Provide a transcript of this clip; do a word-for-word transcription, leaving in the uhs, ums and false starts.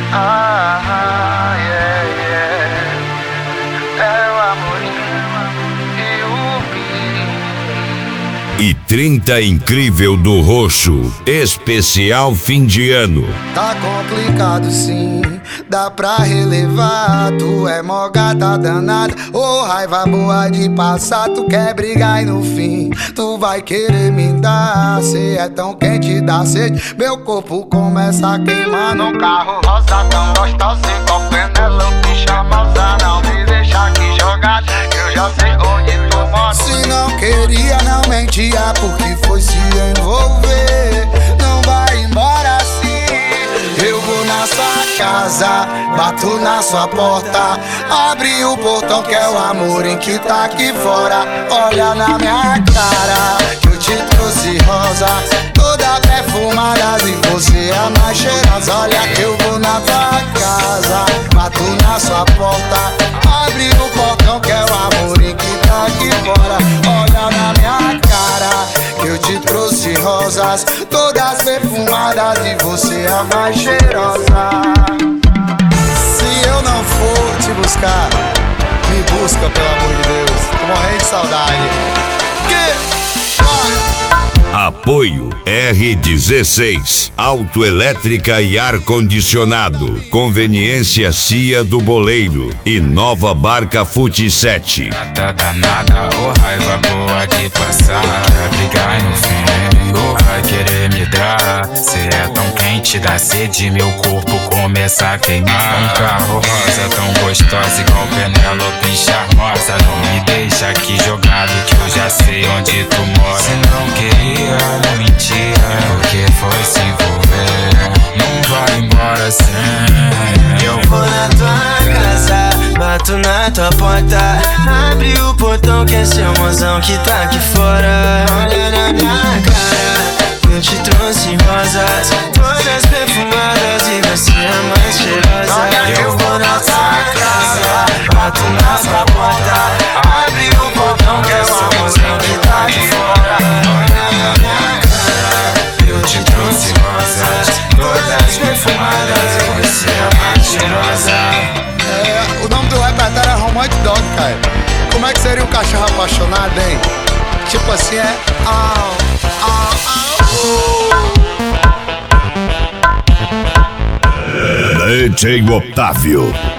Ah, yeah, yeah. É o amorinho e o E trinta incrível do Roxo, especial fim de ano. Tá complicado sim, dá pra relevar. Tu é mó gata danada, ô oh, raiva boa de passar. Tu quer brigar e no fim tu vai querer me dar. Cê é tão quente, dá sede, meu corpo começa a queimar. No carro rosa tão gostosa, igual Penelope charmosa. Não me deixa aqui jogado, eu já sei onde tu mora. Se não queria, não mentia, porque foi se envolver. Não vai embora assim. Eu vou na sua casa, bato na sua porta, abre o portão que é o amor em que tá aqui fora. Olha na minha cara, que eu te trouxe rosas, toda perfumada e você é a mais cheirosa. Olha que eu vou na tua casa, bato na sua porta, abre o portão que é o amor em que tá aqui fora. Olha na minha cara, que eu te trouxe rosas, todas perfumadas e você é a mais cheirosa. Se eu não for te buscar, me busca pelo amor de Deus, tô morrendo de saudade. Que? Apoio R dezesseis, autoelétrica e ar-condicionado. Conveniência Cia do Boleiro e Nova Barca Fute sete. Tá danada, ô raiva boa de passar. Quer brigar e no fim, ô vai querer me dar. Cê é tão quente, dá sede, meu corpo começa a queimar. Um carro rosa tão gostosa, igual Penelope charmosa. Não me deixa aqui jogado, que eu já sei onde tu mora. Se não queria, não mentia, porque foi se envolver. Não vai embora sem. Eu vou na tua casa, bato na tua porta, abre o portão que é seu mozão que tá aqui fora. Olha na minha cara, eu te trouxe rosas, todas perfumadas e você é a mais cheirosa. Eu vou na tua casa, bato na tua porta, abre o portão que é seu mozão que tá aqui fora. Olha na minha cara, eu te trouxe rosas, todas perfumadas e você é a mais cheirosa. É, o nome do repertório é Romantic Dog, cara. Como é que seria o cachorro apaixonado, hein? Tipo assim, é... Oh, oh, oh. D J Otávio.